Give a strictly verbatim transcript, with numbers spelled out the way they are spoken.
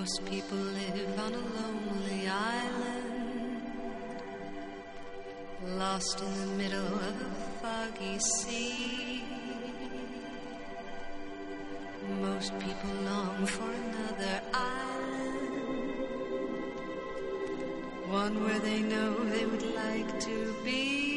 Most people live on a lonely island, lost in the middle of a foggy sea. Most people long for another island, one where they know they would like to be.